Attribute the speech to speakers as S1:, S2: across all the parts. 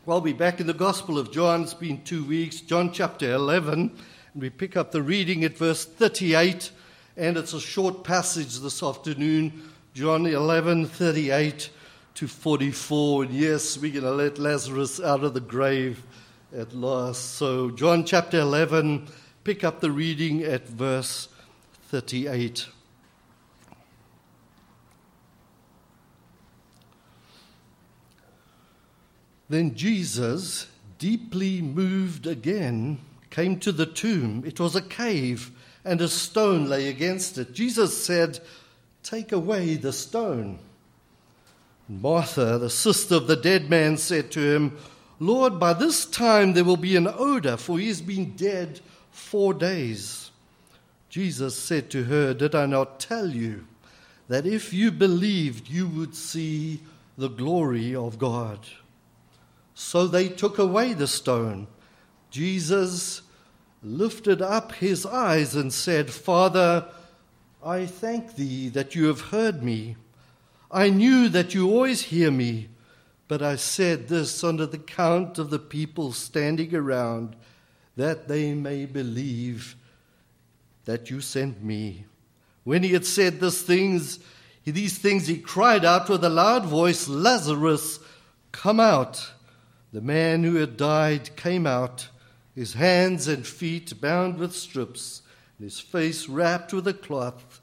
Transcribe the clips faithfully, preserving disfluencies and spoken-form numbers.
S1: Well, we're back in the Gospel of John. It's been two weeks, John chapter eleven, and we pick up the reading at verse thirty-eight, and it's a short passage this afternoon, John eleven, thirty-eight to forty-four. And yes, we're going to let Lazarus out of the grave at last. So John chapter eleven, pick up the reading at verse thirty-eight. Then Jesus, deeply moved again, came to the tomb. It was a cave, and a stone lay against it. Jesus said, "Take away the stone." Martha, the sister of the dead man, said to him, "Lord, by this time there will be an odor, for he has been dead four days." Jesus said to her, "Did I not tell you that if you believed, you would see the glory of God?" So they took away the stone. Jesus lifted up his eyes and said, "Father, I thank thee that you have heard me. I knew that you always hear me, but I said this on the account of the people standing around, that they may believe that you sent me." When he had said these things, these things, he cried out with a loud voice, "Lazarus, come out." The man who had died came out, his hands and feet bound with strips, and his face wrapped with a cloth.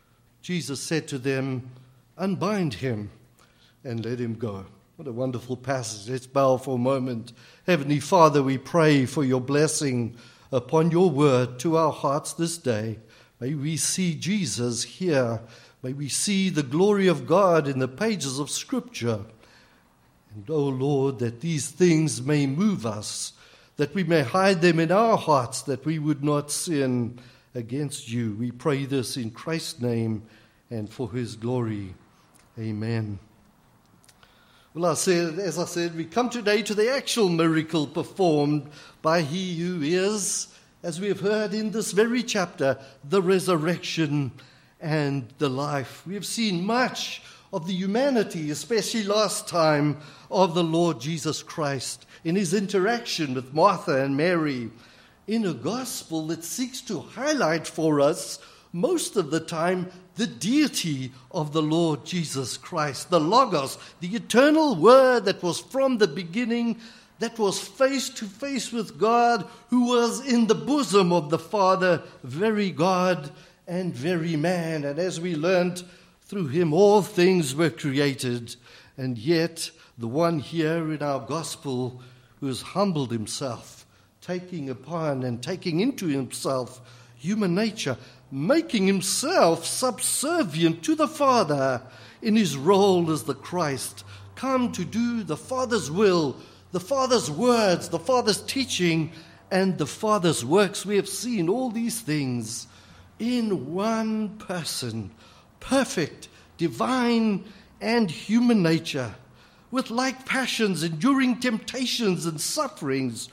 S1: Jesus said to them, "Unbind him and let him go." What a wonderful passage. Let's bow for a moment. Heavenly Father, we pray for your blessing upon your word to our hearts this day. May we see Jesus here. May we see the glory of God in the pages of Scripture. And, oh Lord, that these things may move us, that we may hide them in our hearts, that we would not sin against you. We pray this in Christ's name and for his glory. Amen. Well, I said, as I said, we come today to the actual miracle performed by he who is, as we have heard in this very chapter, the resurrection and the life. We have seen much of the humanity, especially last time, of the Lord Jesus Christ in his interaction with Martha and Mary, in a gospel that seeks to highlight for us most of the time the deity of the Lord Jesus Christ, the Logos, the eternal Word that was from the beginning, that was face to face with God, who was in the bosom of the Father, very God and very man. And as we learned, through him all things were created, and yet the one here in our gospel who has humbled himself, taking upon and taking into himself human nature, making himself subservient to the Father in his role as the Christ, come to do the Father's will, the Father's words, the Father's teaching, and the Father's works. We have seen all these things in one person, perfect, divine, and human nature, with like passions, enduring temptations and sufferings,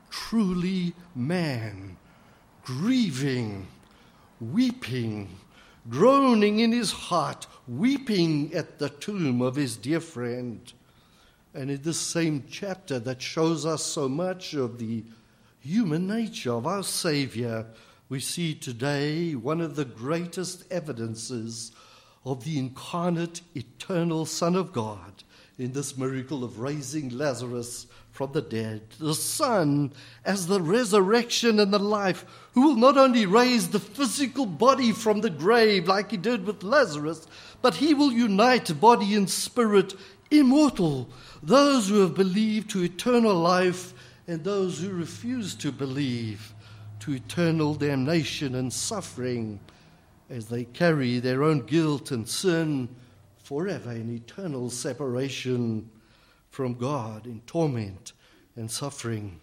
S1: truly man, grieving, weeping, groaning in his heart, weeping at the tomb of his dear friend. And in this same chapter that shows us so much of the human nature of our Savior, we see today one of the greatest evidences of the incarnate, eternal Son of God in this miracle of raising Lazarus from the dead. The Son as the resurrection and the life, who will not only raise the physical body from the grave like he did with Lazarus, but he will unite body and spirit, immortal, those who have believed to eternal life and those who refuse to believe to eternal damnation and suffering, as they carry their own guilt and sin forever in eternal separation from God, in torment and suffering.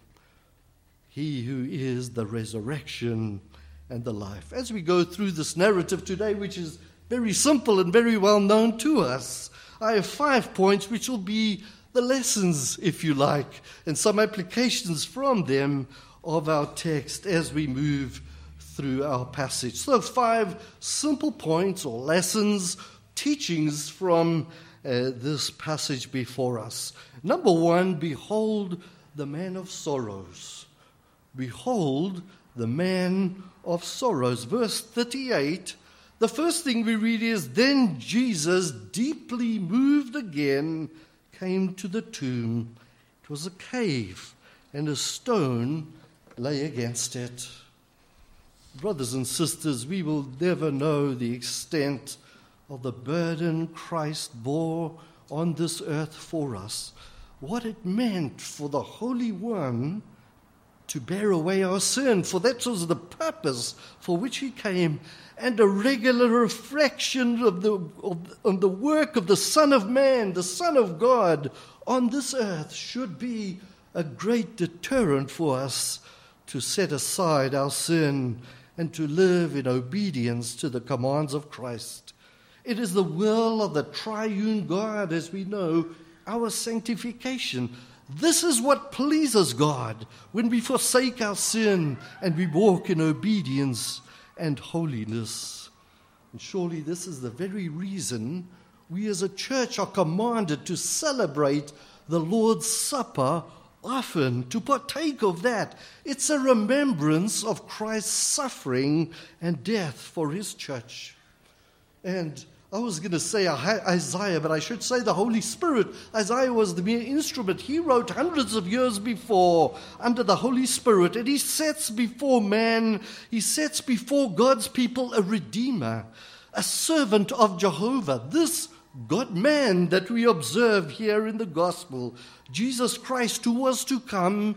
S1: He who is the resurrection and the life. As we go through this narrative today, which is very simple and very well known to us, I have five points which will be the lessons, if you like, and some applications from them of our text as we move through our passage. So five simple points or lessons, teachings from uh, this passage before us. Number one, behold the man of sorrows. Behold the man of sorrows. Verse thirty-eight, the first thing we read is, then Jesus, deeply moved again, came to the tomb. It was a cave, and a stone lay against it. Brothers and sisters, we will never know the extent of the burden Christ bore on this earth for us, what it meant for the Holy One to bear away our sin, for that was the purpose for which he came, and a regular reflection of the, of, of the work of the Son of Man, the Son of God, on this earth should be a great deterrent for us to set aside our sin and to live in obedience to the commands of Christ. It is the will of the triune God, as we know, our sanctification. This is what pleases God when we forsake our sin and we walk in obedience and holiness. And surely this is the very reason we as a church are commanded to celebrate the Lord's Supper often, to partake of that. It's a remembrance of Christ's suffering and death for his church. And I was going to say Isaiah, but I should say the Holy Spirit. Isaiah was the mere instrument. He wrote hundreds of years before under the Holy Spirit, and he sets before man, he sets before God's people a redeemer, a servant of Jehovah. This God-man that we observe here in the gospel, Jesus Christ, who was to come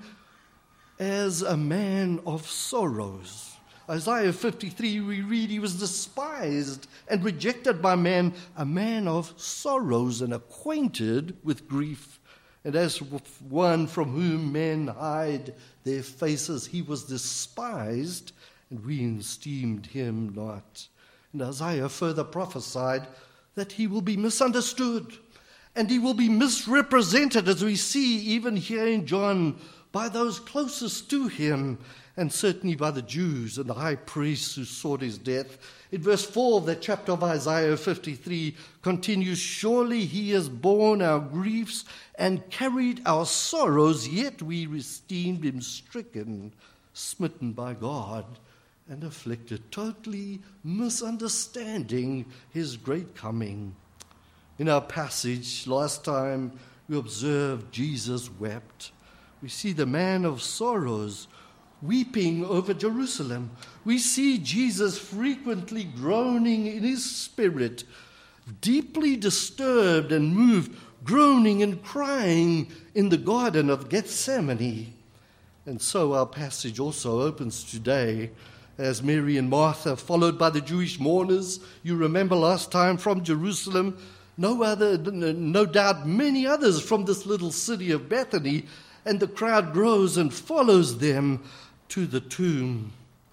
S1: as a man of sorrows. Isaiah fifty-three, we read, he was despised and rejected by men, a man of sorrows and acquainted with grief. And as one from whom men hide their faces, he was despised, and we esteemed him not. And Isaiah further prophesied that he will be misunderstood and he will be misrepresented, as we see even here in John, by those closest to him, and certainly by the Jews and the high priests who sought his death. In verse four of that chapter of Isaiah fifty-three continues, surely he has borne our griefs and carried our sorrows, yet we esteemed him stricken, smitten by God, and afflicted, totally misunderstanding his great coming. In our passage last time, we observed Jesus wept. We see the man of sorrows weeping over Jerusalem. We see Jesus frequently groaning in his spirit, deeply disturbed and moved, groaning and crying in the Garden of Gethsemane. And so our passage also opens today as Mary and Martha, followed by the Jewish mourners, you remember last time, from Jerusalem, no other, no doubt many others from this little city of Bethany, and the crowd grows and follows them to the tomb,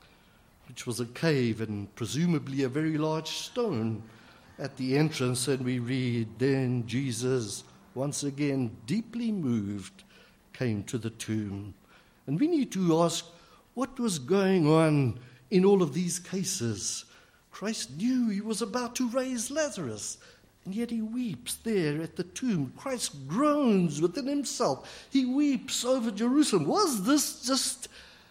S1: which was a cave and presumably a very large stone at the entrance. And we read, then Jesus, once again deeply moved, came to the tomb. And we need to ask, what was going on in all of these cases? Christ knew he was about to raise Lazarus, and yet he weeps there at the tomb. Christ groans within himself. He weeps over Jerusalem. Was this just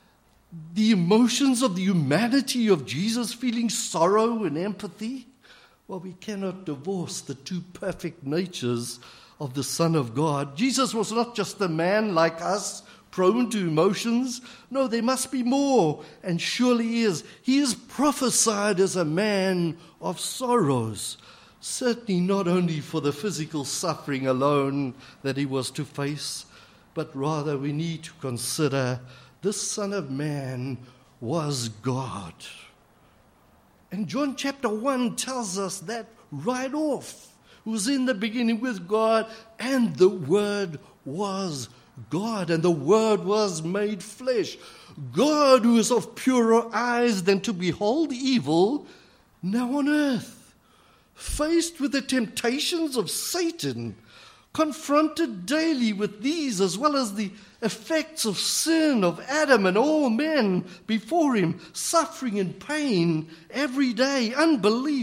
S1: the emotions of the humanity of Jesus feeling sorrow and empathy? Well, we cannot divorce the two perfect natures of the Son of God. Jesus was not just a man like us, prone to emotions. No, there must be more, and surely is. He is prophesied as a man of sorrows, certainly not only for the physical suffering alone that he was to face, but rather we need to consider this Son of Man was God. And John chapter one tells us that right off, who was in the beginning with God, and the Word was God, and the Word was made flesh. God, who is of purer eyes than to behold evil, now on earth, faced with the temptations of Satan, confronted daily with these as well as the effects of sin of Adam and all men before him, suffering and pain every day, unbelief,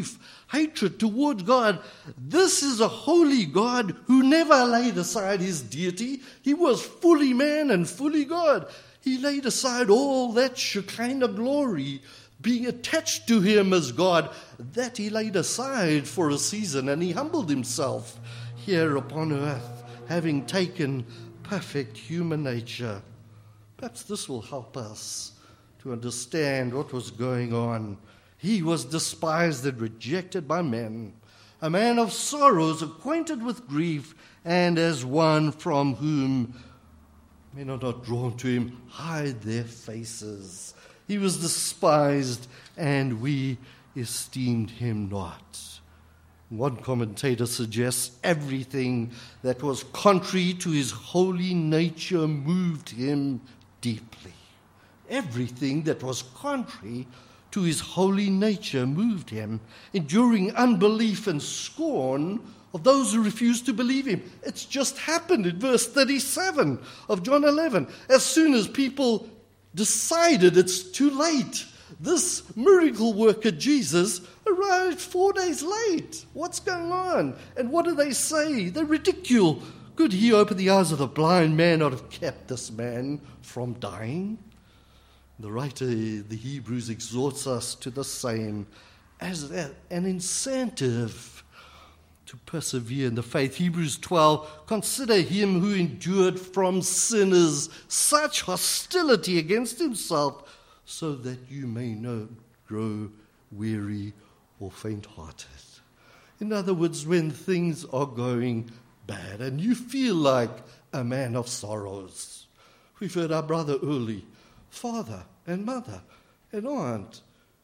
S1: hatred toward God. This is a holy God who never laid aside his deity. He was fully man and fully God. He laid aside all that Shekinah glory, being attached to him as God, that he laid aside for a season, and he humbled himself here upon earth, having taken perfect human nature. Perhaps this will help us to understand what was going on. He was despised and rejected by men, a man of sorrows, acquainted with grief, and as one from whom men are not drawn to him hide their faces. He was despised, and we esteemed him not. One commentator suggests everything that was contrary to his holy nature moved him deeply. Everything that was contrary to his holy nature moved him, enduring unbelief and scorn of those who refused to believe him. It's just happened in verse thirty-seven of John eleven. As soon as people decided it's too late, this miracle worker Jesus arrived four days late. What's going on? And what do they say? They ridicule. Could he open the eyes of the blind man, not have kept this man from dying? The writer, the Hebrews, exhorts us to the same as an incentive to persevere in the faith. Hebrews twelve, consider him who endured from sinners such hostility against himself, so that you may not grow weary or faint-hearted. In other words, when things are going bad and you feel like a man of sorrows. We've heard our brother early, father and mother and aunt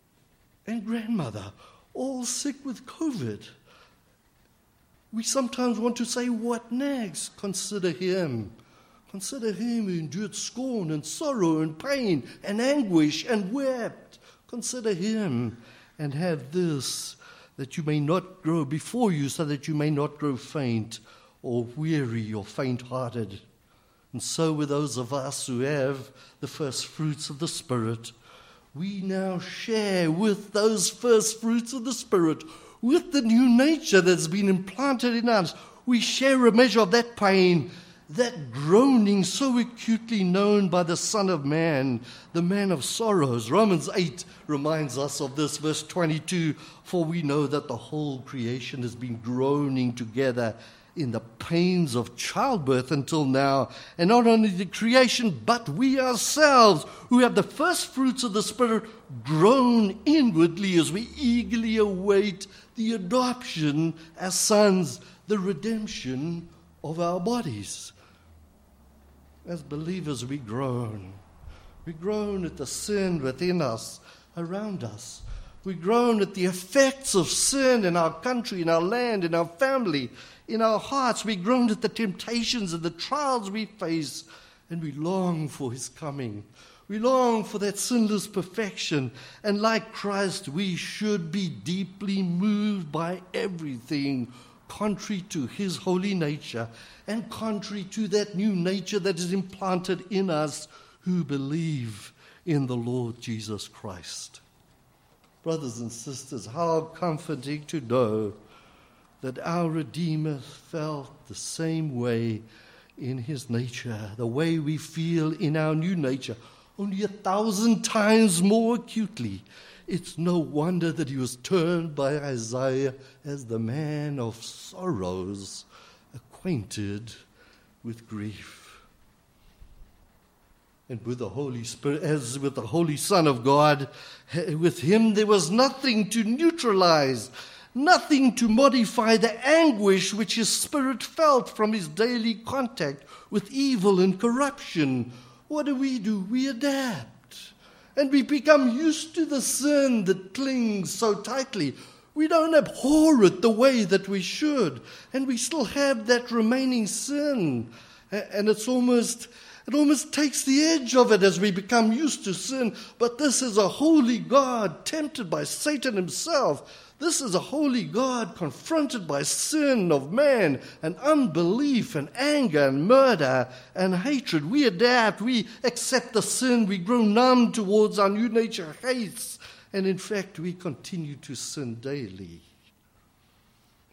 S1: and grandmother all sick with COVID. We sometimes want to say, what next? Consider him. Consider him who endured scorn and sorrow and pain and anguish and wept. Consider him and have this, that you may not grow before you, so that you may not grow faint or weary or faint-hearted. And so with those of us who have the first fruits of the Spirit, we now share with those first fruits of the Spirit, with the new nature that's been implanted in us. We share a measure of that pain, that groaning so acutely known by the Son of Man, the man of sorrows. Romans eight reminds us of this, verse twenty-two, for we know that the whole creation has been groaning together in the pains of childbirth until now. And not only the creation, but we ourselves, who have the first fruits of the Spirit, groan inwardly as we eagerly await the adoption as sons, the redemption of our bodies. As believers, we groan. We groan at the sin within us, around us. We groan at the effects of sin in our country, in our land, in our family, in our hearts. We groan at the temptations and the trials we face, and we long for his coming. We long for that sinless perfection. And like Christ, we should be deeply moved by everything contrary to his holy nature and contrary to that new nature that is implanted in us who believe in the Lord Jesus Christ. Brothers and sisters, how comforting to know that our Redeemer felt the same way in his nature, the way we feel in our new nature, only a thousand times more acutely. It's no wonder that he was termed by Isaiah as the man of sorrows, acquainted with grief. And with the Holy Spirit, as with the Holy Son of God, with him there was nothing to neutralize, nothing to modify the anguish which his spirit felt from his daily contact with evil and corruption. What do we do? We adapt. And we become used to the sin that clings so tightly. We don't abhor it the way that we should. And we still have that remaining sin. And it's almost, it almost takes the edge of it as we become used to sin. But this is a holy God tempted by Satan himself. This is a holy God confronted by sin of man and unbelief and anger and murder and hatred. We adapt, we accept the sin, we grow numb towards our new nature hates, and in fact we continue to sin daily.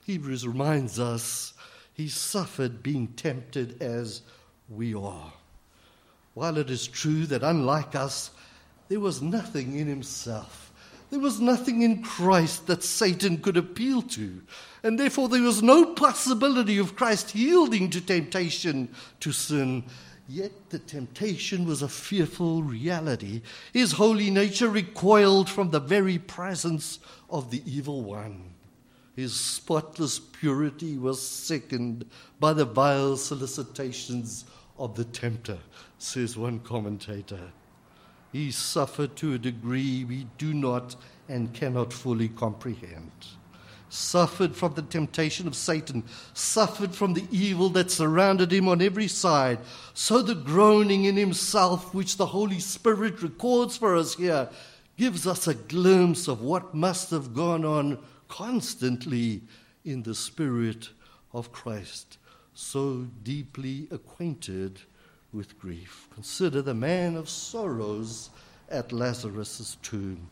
S1: Hebrews reminds us he suffered being tempted as we are. While it is true that unlike us, there was nothing in himself, there was nothing in Christ that Satan could appeal to, and therefore there was no possibility of Christ yielding to temptation to sin. Yet the temptation was a fearful reality. His holy nature recoiled from the very presence of the evil one. His spotless purity was sickened by the vile solicitations of the tempter, says one commentator. He suffered to a degree we do not and cannot fully comprehend. Suffered from the temptation of Satan, suffered from the evil that surrounded him on every side. So the groaning in himself, which the Holy Spirit records for us here, gives us a glimpse of what must have gone on constantly in the spirit of Christ, so deeply acquainted with grief. Consider the man of sorrows at Lazarus' tomb.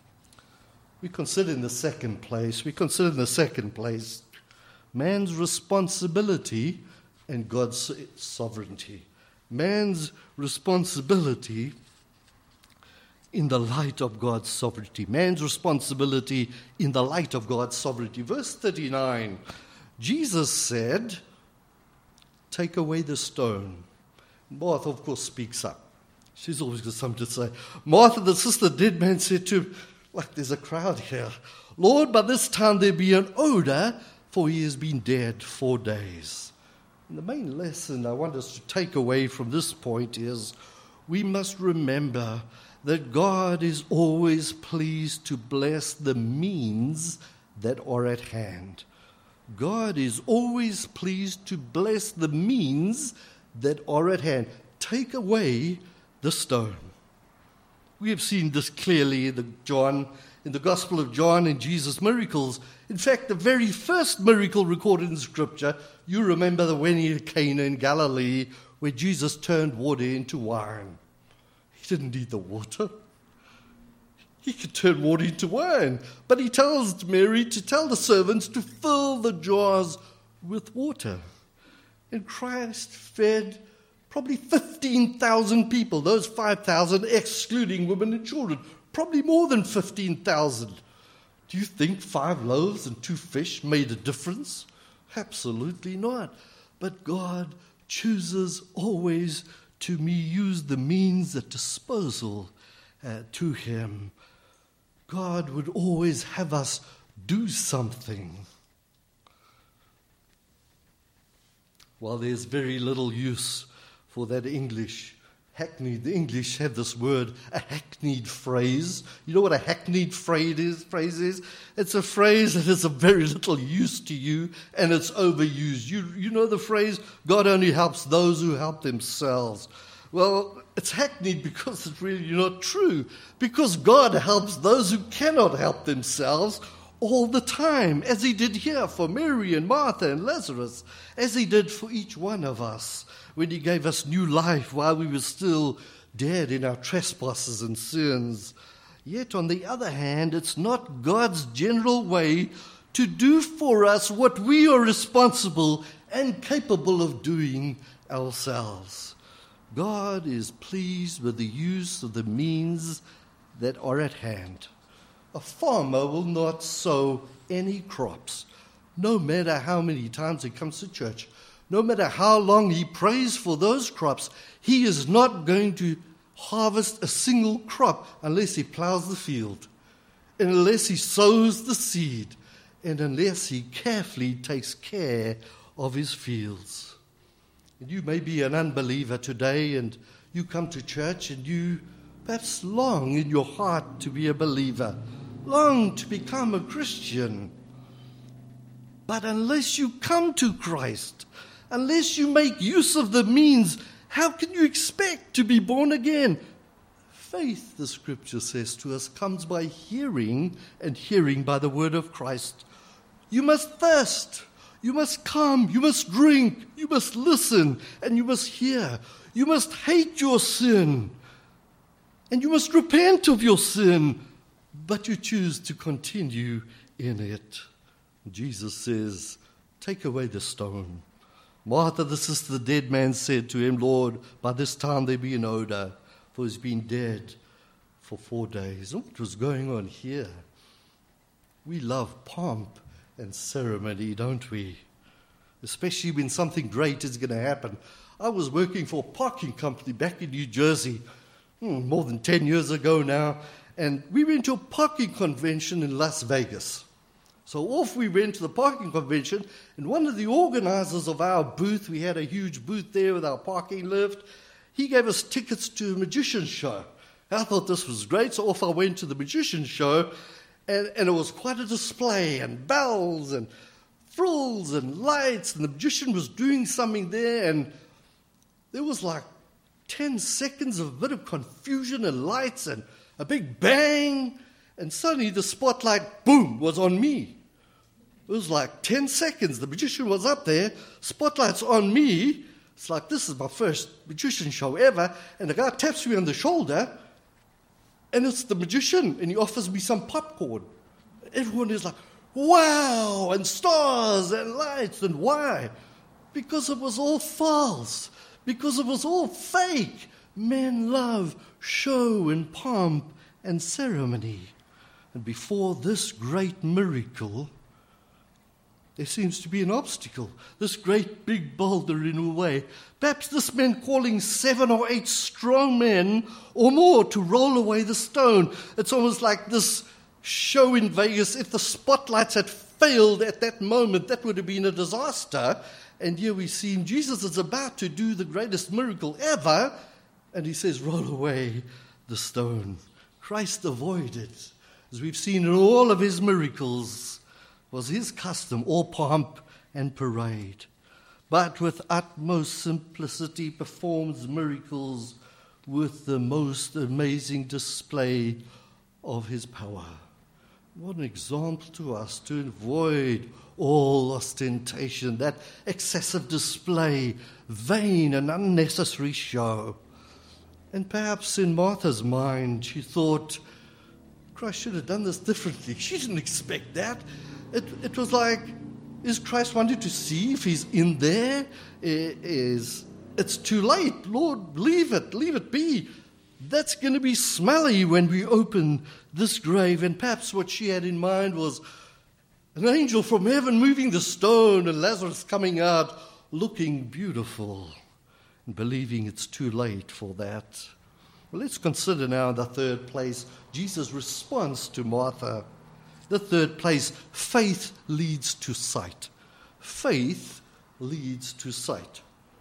S1: We consider in the second place, we consider in the second place, man's responsibility and God's sovereignty. Man's responsibility in the light of God's sovereignty. Man's responsibility in the light of God's sovereignty. Verse thirty-nine, Jesus said, take away the stone. Martha, of course, speaks up. She's always got something to say. Martha, the sister of the dead man, said to him, like there's a crowd here, Lord, by this time there be an odor, for he has been dead four days. And the main lesson I want us to take away from this point is we must remember that God is always pleased to bless the means that are at hand. God is always pleased to bless the means that are at hand. Take away the stone. We have seen this clearly in the John, in the Gospel of John and Jesus' miracles. In fact, the very first miracle recorded in Scripture, you remember the wedding at Cana in Galilee, where Jesus turned water into wine. He didn't need the water. He could turn water into wine. But he tells Mary to tell the servants to fill the jars with water. And Christ fed probably fifteen thousand people, those five thousand excluding women and children, probably more than fifteen thousand. Do you think five loaves and two fish made a difference? Absolutely not. But God chooses always to me use the means at disposal uh, to him. God would always have us do something. While there's very little use for that English, hackneyed, the English have this word, a hackneyed phrase. You know what a hackneyed phrase is? Phrase is? It's a phrase that is of very little use to you and it's overused. You, you know the phrase, God only helps those who help themselves. Well, it's hackneyed because it's really not true. Because God helps those who cannot help themselves all the time, as he did here for Mary and Martha and Lazarus, as he did for each one of us when he gave us new life while we were still dead in our trespasses and sins. Yet, on the other hand, it's not God's general way to do for us what we are responsible and capable of doing ourselves. God is pleased with the use of the means that are at hand. A farmer will not sow any crops, no matter how many times he comes to church, no matter how long he prays for those crops. He is not going to harvest a single crop unless he plows the field, and unless he sows the seed, and unless he carefully takes care of his fields. And you may be an unbeliever today, and you come to church, and you perhaps long in your heart to be a believer, long to become a Christian. But unless you come to Christ, unless you make use of the means, how can you expect to be born again? Faith, the Scripture says to us, comes by hearing, and hearing by the word of Christ. You must thirst, you must come, you must drink, you must listen, and you must hear. You must hate your sin, and you must repent of your sin, but you choose to continue in it. Jesus says, take away the stone. Martha, the sister of the dead man, said to him, Lord, by this time there be an odor, for he's been dead for four days. What was going on here? We love pomp and ceremony, don't we? Especially when something great is going to happen. I was working for a parking company back in New Jersey, hmm, more than ten years ago now, and we went to a parking convention in Las Vegas. So off we went to the parking convention, and one of the organizers of our booth, we had a huge booth there with our parking lift, he gave us tickets to a magician show. I thought this was great, so off I went to the magician show, and, and it was quite a display, and bells, and frills, and lights, and the magician was doing something there, and there was like ten seconds of a bit of confusion and lights, and a big bang, and suddenly the spotlight, boom, was on me. It was like ten seconds. The magician was up there, spotlight's on me. It's like, this is my first magician show ever. And the guy taps me on the shoulder, and it's the magician, and he offers me some popcorn. Everyone is like, wow, and stars and lights. And why? Because it was all false. Because it was all fake. Men love show and pomp and ceremony. And before this great miracle, there seems to be an obstacle, this great big boulder in a way. Perhaps this meant calling seven or eight strong men or more to roll away the stone. It's almost like this show in Vegas. If the spotlights had failed at that moment, that would have been a disaster. And here we see Jesus is about to do the greatest miracle ever, and he says, roll away the stone. Christ avoided, as we've seen in all of his miracles, was his custom, all pomp and parade. But with utmost simplicity performs miracles with the most amazing display of his power. What an example to us to avoid all ostentation, that excessive display, vain and unnecessary show. And perhaps in Martha's mind, she thought, Christ should have done this differently. She didn't expect that. It, it was like, is Christ wanting to see if he's in there? Is it's too late. Lord, leave it, leave it be. That's going to be smelly when we open this grave. And perhaps what she had in mind was an angel from heaven moving the stone and Lazarus coming out looking beautiful and believing it's too late for that. Well, let's consider now in the third place Jesus' response to Martha. The third place, faith leads to sight. Faith leads to sight.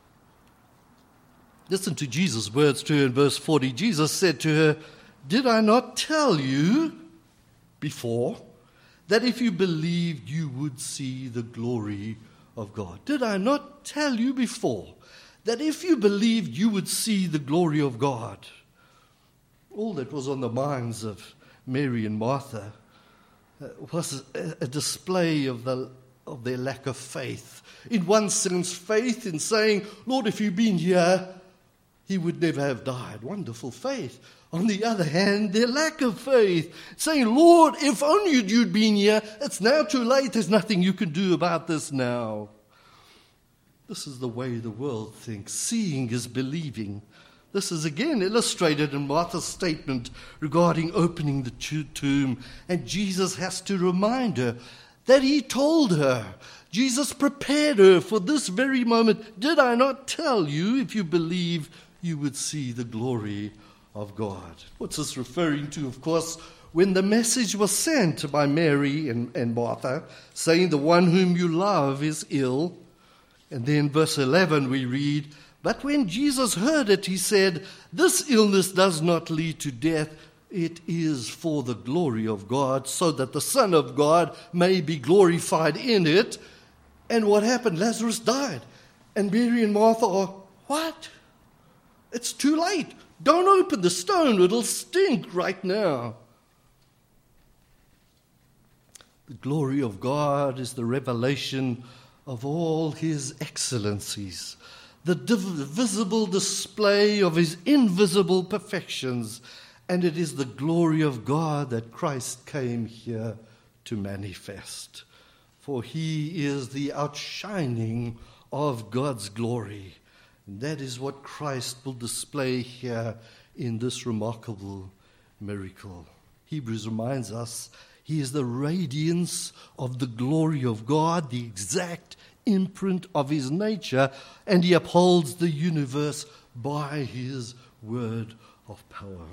S1: Listen to Jesus' words to her in verse forty. Jesus said to her, did I not tell you before that if you believed you would see the glory of God? Did I not tell you before that if you believed you would see the glory of God? All that was on the minds of Mary and Martha was a, a display of the of their lack of faith. In one sense, faith in saying, Lord, if you'd been here, he would never have died. Wonderful faith. On the other hand, their lack of faith, saying, Lord, if only you'd been here, it's now too late, there's nothing you can do about this now. This is the way the world thinks. Seeing is believing. This is again illustrated in Martha's statement regarding opening the tomb. And Jesus has to remind her that he told her. Jesus prepared her for this very moment. Did I not tell you, if you believe, you would see the glory of God? What's this referring to? Of course, when the message was sent by Mary and, and Martha, saying the one whom you love is ill. And then verse eleven we read, but when Jesus heard it, he said, this illness does not lead to death. It is for the glory of God, so that the Son of God may be glorified in it. And what happened? Lazarus died. And Mary and Martha are, what? It's too late. Don't open the stone. It'll stink right now. The glory of God is the revelation of all his excellencies, the div- visible display of his invisible perfections, and it is the glory of God that Christ came here to manifest. for he is the outshining of God's glory. And that is what Christ will display here in this remarkable miracle. Hebrews reminds us he is the radiance of the glory of God, the exact imprint of his nature, and he upholds the universe by his word of power.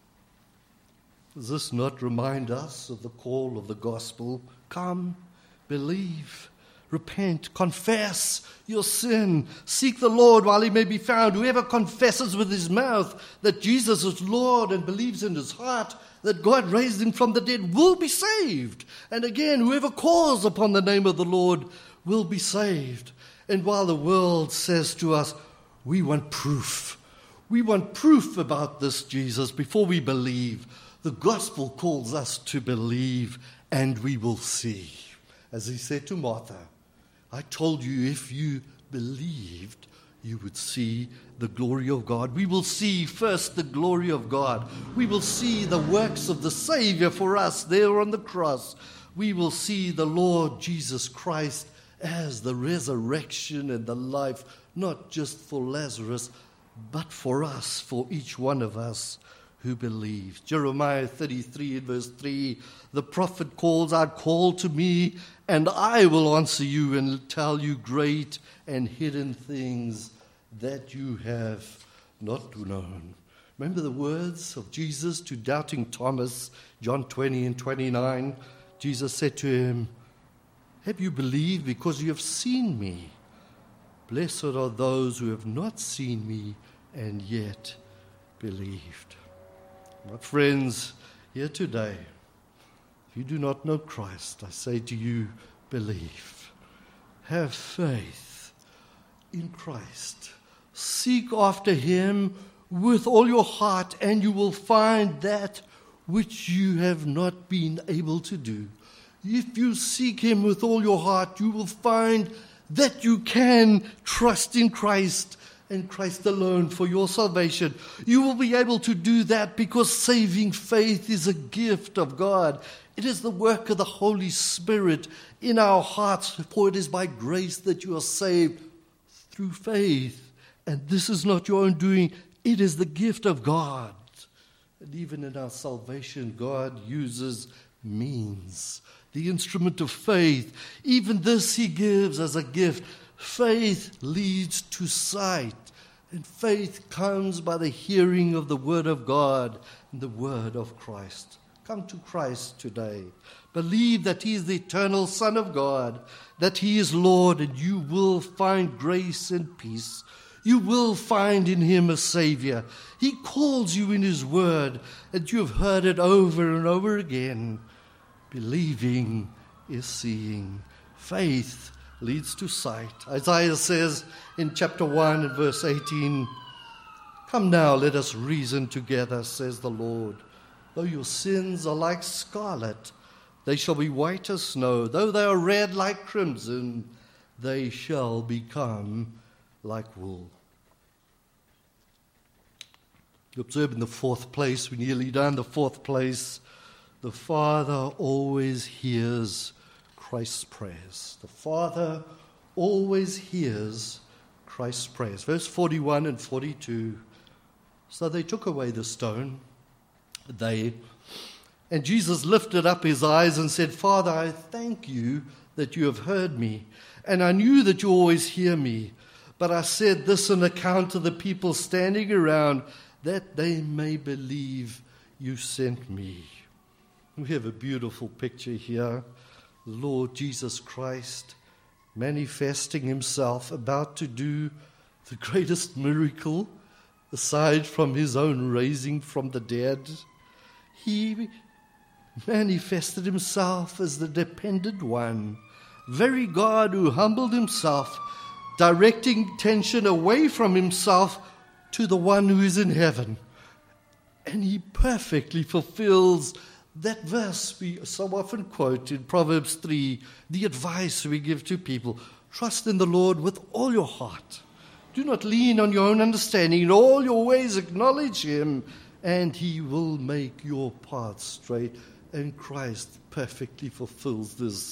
S1: Does this not remind us of the call of the gospel? Come, believe, repent, confess your sin, seek the Lord while he may be found. Whoever confesses with his mouth that Jesus is Lord and believes in his heart that God raised him from the dead will be saved. And again, whoever calls upon the name of the Lord will be saved. And while the world says to us, we want proof, we want proof about this Jesus before we believe, the gospel calls us to believe, and we will see. As he said to Martha, I told you if you believed, you would see the glory of God. We will see first the glory of God. We will see the works of the Savior for us there on the cross. We will see the Lord Jesus Christ as the resurrection and the life, not just for Lazarus, but for us, for each one of us who believes. Jeremiah thirty-three, verse three, the prophet calls out, call to me, and I will answer you and tell you great and hidden things that you have not known. Remember the words of Jesus to doubting Thomas, John twenty and twenty-nine. Jesus said to him, have you believed because you have seen me? Blessed are those who have not seen me and yet believed. My friends, here today, if you do not know Christ, I say to you, believe. Have faith in Christ. Seek after him with all your heart, and you will find that which you have not been able to do. If you seek him with all your heart, you will find that you can trust in Christ and Christ alone for your salvation. You will be able to do that because saving faith is a gift of God. It is the work of the Holy Spirit in our hearts, for it is by grace that you are saved through faith. And this is not your own doing, it is the gift of God. And even in our salvation, God uses means, the instrument of faith. Even this he gives as a gift. Faith leads to sight, and faith comes by the hearing of the word of God and the word of Christ. Come to Christ today. Believe that he is the eternal Son of God, that he is Lord, and you will find grace and peace. You will find in him a Savior. He calls you in his word, and you have heard it over and over again. Believing is seeing. Faith leads to sight. Isaiah says in chapter one and verse eighteen, come now, let us reason together, says the Lord. Though your sins are like scarlet, they shall be white as snow. Though they are red like crimson, they shall become like wool. You observe in the fourth place, we're nearly done, the fourth place, the Father always hears Christ's prayers. The Father always hears Christ's prayers. Verse forty-one and forty-two. So they took away the stone. They, and Jesus lifted up his eyes and said, Father, I thank you that you have heard me, and I knew that you always hear me. But I said this on account of the people standing around, that they may believe you sent me. We have a beautiful picture here. The Lord Jesus Christ manifesting himself, about to do the greatest miracle aside from his own raising from the dead. He manifested himself as the dependent one, very God who humbled himself, directing attention away from himself to the one who is in heaven. And he perfectly fulfills that verse we so often quote in Proverbs three, the advice we give to people. Trust in the Lord with all your heart. Do not lean on your own understanding. In all your ways acknowledge him, and he will make your path straight. And Christ perfectly fulfills this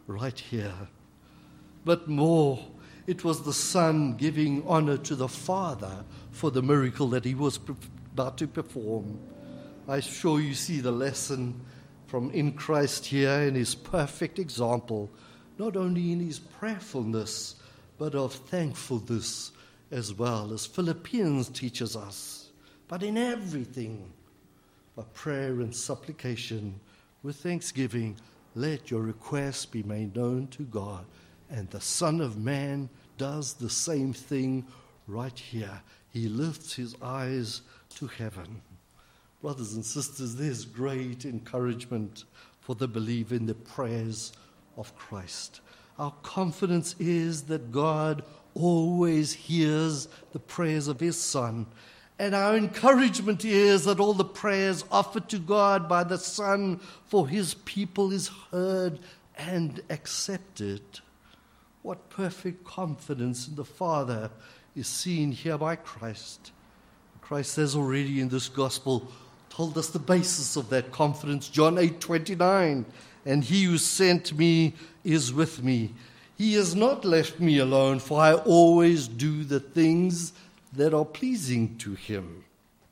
S1: right here. But more, it was the Son giving honor to the Father for the miracle that he was about to perform. I'm sure you see the lesson from in Christ here in his perfect example, not only in his prayerfulness, but of thankfulness as well, as Philippians teaches us. But in everything, by prayer and supplication, with thanksgiving, let your requests be made known to God. And the Son of Man does the same thing right here. He lifts his eyes to heaven. Brothers and sisters, there's great encouragement for the believer in the prayers of Christ. Our confidence is that God always hears the prayers of his Son. And our encouragement is that all the prayers offered to God by the Son for his people is heard and accepted. What perfect confidence in the Father is seen here by Christ. Christ has already in this gospel told us the basis of that confidence. John eight twenty-nine, and he who sent me is with me. He has not left me alone, for I always do the things that are pleasing to him.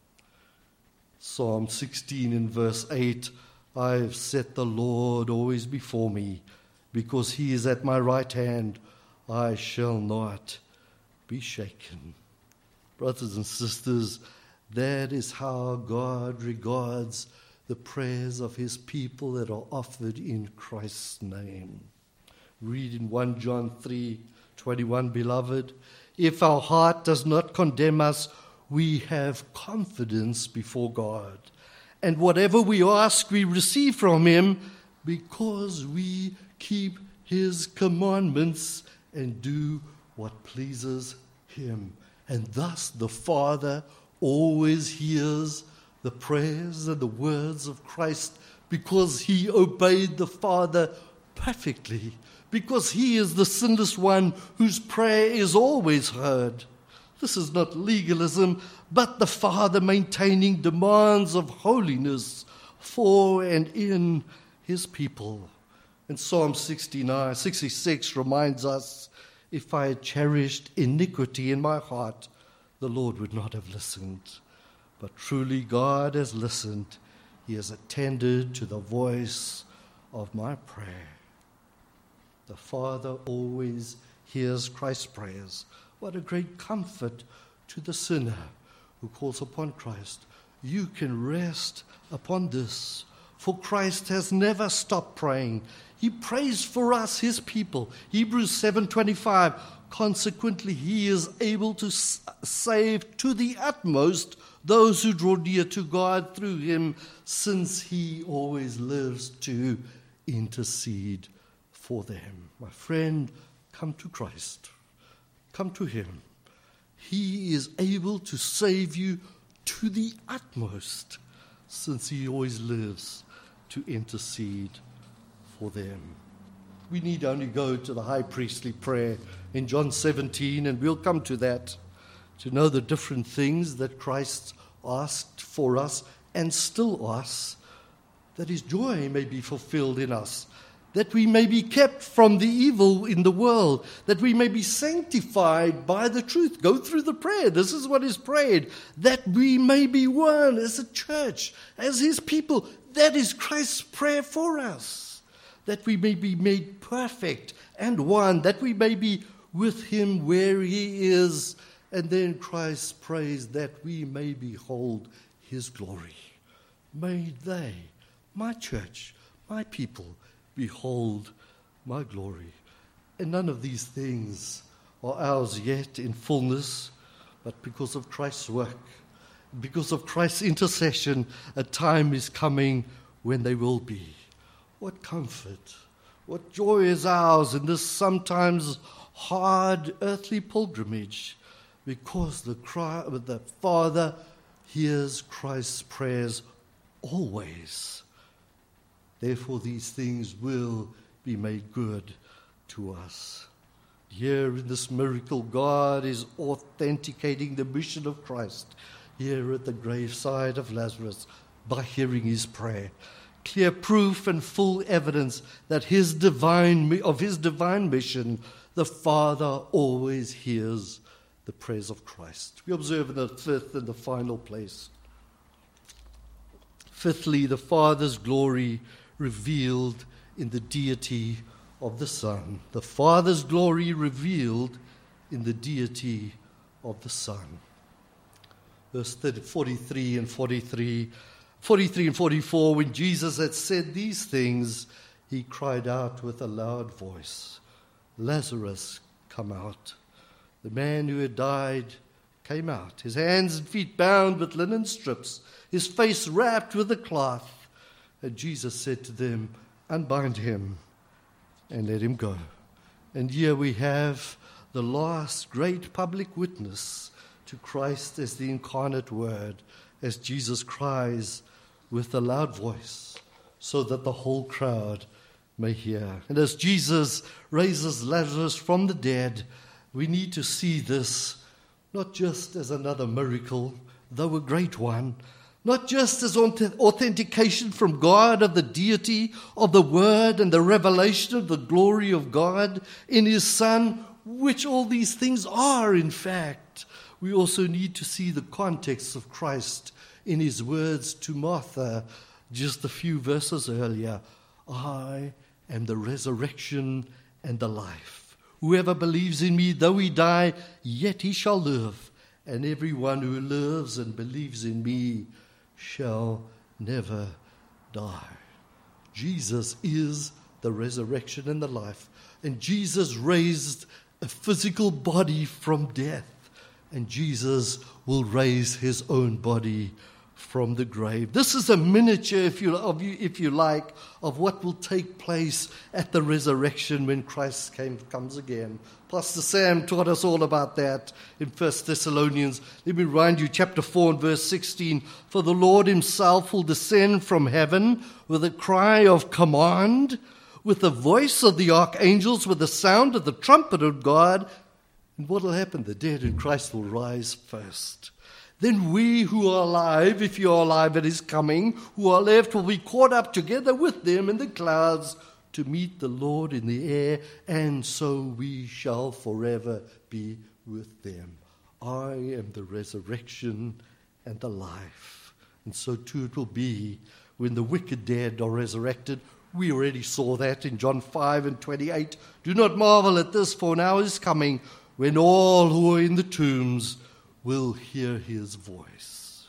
S1: Psalm sixteen in verse eight, I have set the Lord always before me. Because he is at my right hand, I shall not be shaken. Brothers and sisters, that is how God regards the prayers of his people that are offered in Christ's name. Read in First John three twenty-one, beloved, if our heart does not condemn us, we have confidence before God. And whatever we ask, we receive from him because we keep his commandments and do what pleases him. And thus the Father always hears the prayers and the words of Christ because he obeyed the Father perfectly, because he is the sinless one whose prayer is always heard. This is not legalism, but the Father maintaining demands of holiness for and in his people. And Psalm sixty-nine, sixty-six reminds us, if I had cherished iniquity in my heart, the Lord would not have listened. But truly God has listened. He has attended to the voice of my prayer. The Father always hears Christ's prayers. What a great comfort to the sinner who calls upon Christ. You can rest upon this, for Christ has never stopped praying. He prays for us, his people. Hebrews seven twenty-five. Consequently, he is able to save to the utmost those who draw near to God through him, since he always lives to intercede for them. My friend, come to Christ. Come to him. He is able to save you to the utmost, since he always lives to intercede for them. We need only go to the high priestly prayer in John seventeen, and we'll come to that, to know the different things that Christ asked for us and still asks, that his joy may be fulfilled in us, that we may be kept from the evil in the world, that we may be sanctified by the truth. Go through the prayer. This is what is prayed, that we may be one as a church, as his people. That is Christ's prayer for us, that we may be made perfect and one, that we may be with him where he is. And then Christ prays that we may behold his glory. May they, my church, my people, behold my glory. And none of these things are ours yet in fullness, but because of Christ's work, because of Christ's intercession, a time is coming when they will be. What comfort, what joy is ours in this sometimes hard earthly pilgrimage, because the, cry, the Father hears Christ's prayers always. Therefore, these things will be made good to us. Here in this miracle, God is authenticating the mission of Christ here at the graveside of Lazarus by hearing his prayer. clear proof and full evidence that his divine of his divine mission, the Father always hears the prayers of Christ. We observe in the fifth and the final place. Fifthly, the Father's glory revealed in the deity of the Son. The Father's glory revealed in the deity of the Son. Verse forty-three and forty-three, forty-three and forty-four, when Jesus had said these things, he cried out with a loud voice, "Lazarus, come out." The man who had died came out, his hands and feet bound with linen strips, his face wrapped with a cloth. And Jesus said to them, "Unbind him and let him go." And here we have the last great public witness to Christ as the incarnate Word, as Jesus cries with a loud voice so that the whole crowd may hear. And as Jesus raises Lazarus from the dead, we need to see this not just as another miracle, though a great one, not just as authentication from God of the deity of the Word and the revelation of the glory of God in His Son, which all these things are, in fact. We also need to see the context of Christ in His words to Martha just a few verses earlier. "I am the resurrection and the life. Whoever believes in me, though he die, yet he shall live. And everyone who lives and believes in me shall never die." Jesus is the resurrection and the life. And Jesus raised a physical body from death. And Jesus will raise his own body from the grave. This is a miniature, if you, of you, if you like, of what will take place at the resurrection when Christ came, comes again. Pastor Sam taught us all about that in First Thessalonians. Let me remind you, chapter four and verse sixteen. "For the Lord himself will descend from heaven with a cry of command, with the voice of the archangels, with the sound of the trumpet of God." And what will happen? The dead in Christ will rise first. Then we who are alive, if you are alive at his coming, who are left, will be caught up together with them in the clouds to meet the Lord in the air, and so we shall forever be with them. I am the resurrection and the life. And so too it will be when the wicked dead are resurrected. We already saw that in John five and twenty-eight. "Do not marvel at this, for an hour is coming when all who are in the tombs will hear his voice."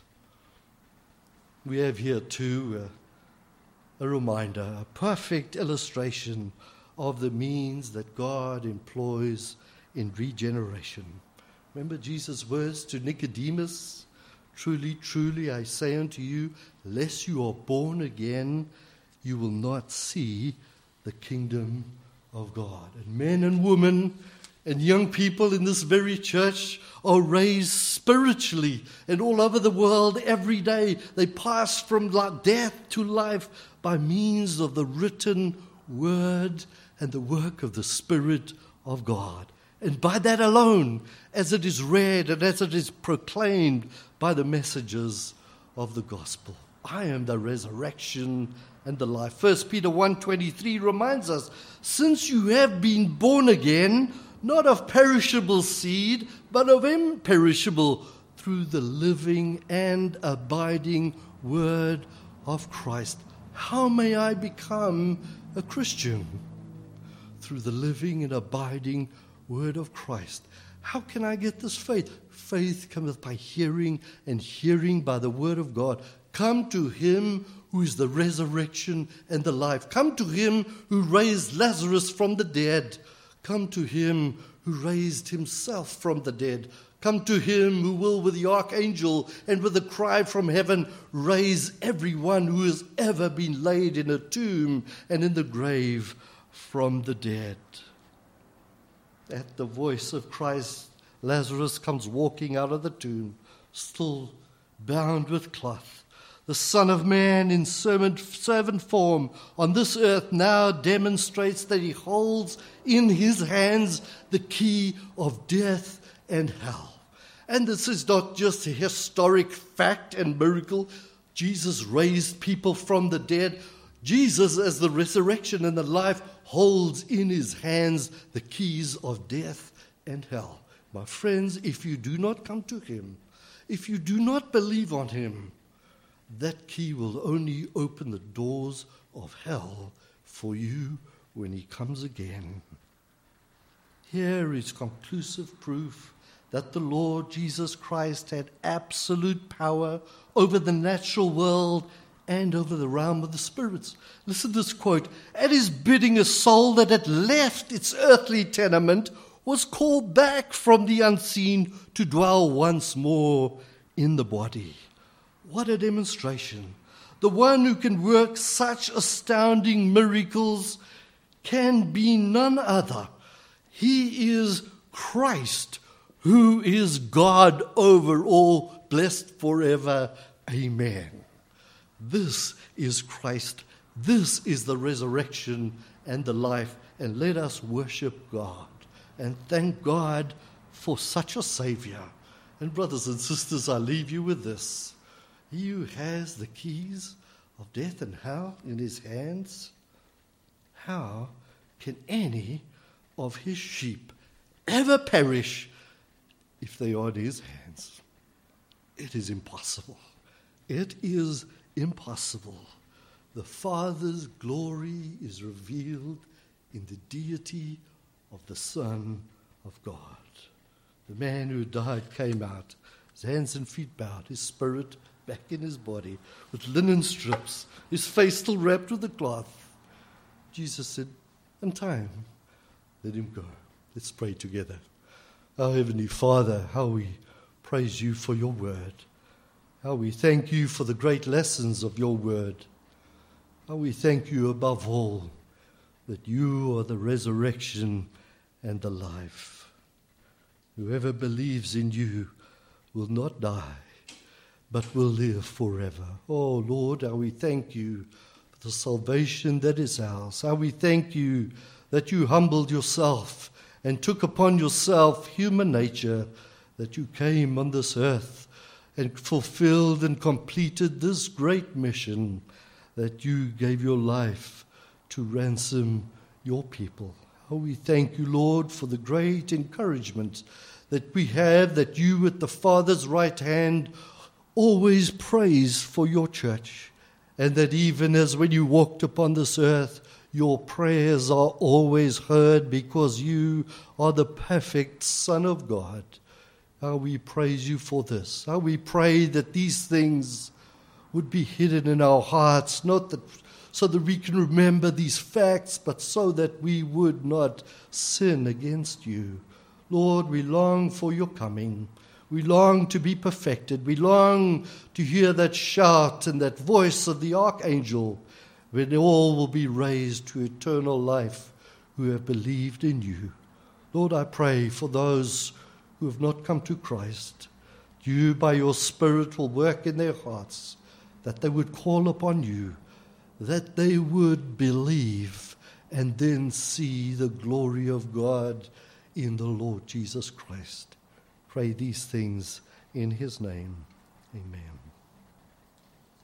S1: We have here too a, a reminder, a perfect illustration of the means that God employs in regeneration. Remember Jesus' words to Nicodemus? "Truly, truly, I say unto you, unless you are born again, you will not see the kingdom of God." And men and women and young people in this very church are raised spiritually, and all over the world every day they pass from death to life by means of the written word and the work of the Spirit of God. And by that alone, as it is read and as it is proclaimed by the messengers of the gospel. I am the resurrection and the life. First Peter one twenty-three reminds us, "Since you have been born again, not of perishable seed, but of imperishable, through the living and abiding word of Christ." How may I become a Christian? Through the living and abiding word of Christ. How can I get this faith? Faith cometh by hearing, and hearing by the word of God. Come to him who is the resurrection and the life. Come to him who raised Lazarus from the dead. Come to him who raised himself from the dead. Come to him who will, with the archangel and with a cry from heaven, raise everyone who has ever been laid in a tomb and in the grave from the dead. At the voice of Christ, Lazarus comes walking out of the tomb, still bound with cloth. The Son of Man in servant, servant form on this earth now demonstrates that he holds in his hands the key of death and hell. And this is not just a historic fact and miracle. Jesus raised people from the dead. Jesus, as the resurrection and the life, holds in his hands the keys of death and hell. My friends, if you do not come to him, if you do not believe on him, that key will only open the doors of hell for you when he comes again. Here is conclusive proof that the Lord Jesus Christ had absolute power over the natural world and over the realm of the spirits. Listen to this quote. At his bidding, a soul that had left its earthly tenement was called back from the unseen to dwell once more in the body. What a demonstration. The one who can work such astounding miracles can be none other. He is Christ, who is God over all, blessed forever. Amen. This is Christ. This is the resurrection and the life. And let us worship God and thank God for such a Savior. And brothers and sisters, I leave you with this. He who has the keys of death and hell in his hands, how can any of his sheep ever perish if they are in his hands? It is impossible. It is impossible. The Father's glory is revealed in the deity of the Son of God. The man who died came out, his hands and feet bowed, his spirit back in his body, with linen strips, his face still wrapped with a cloth. Jesus said, untie him, let him go. Let's pray together. Our Heavenly Father, how we praise you for your word. How we thank you for the great lessons of your word. How we thank you above all that you are the resurrection and the life. Whoever believes in you will not die, but will live forever. Oh Lord, how we thank you for the salvation that is ours. How we thank you that you humbled yourself and took upon yourself human nature, that you came on this earth and fulfilled and completed this great mission, that you gave your life to ransom your people. Oh, we thank you, Lord, for the great encouragement that we have, that you at the Father's right hand always praise for your church, and that even as when you walked upon this earth, your prayers are always heard because you are the perfect Son of God. How we praise you for this. How we pray that these things would be hidden in our hearts, not that so that we can remember these facts, but so that we would not sin against you. Lord, we long for your coming. We long to be perfected. We long to hear that shout and that voice of the archangel when all will be raised to eternal life who have believed in you. Lord, I pray for those who have not come to Christ. You, by your Spirit, will work in their hearts, that they would call upon you, that they would believe and then see the glory of God in the Lord Jesus Christ. Pray these things in his name. Amen.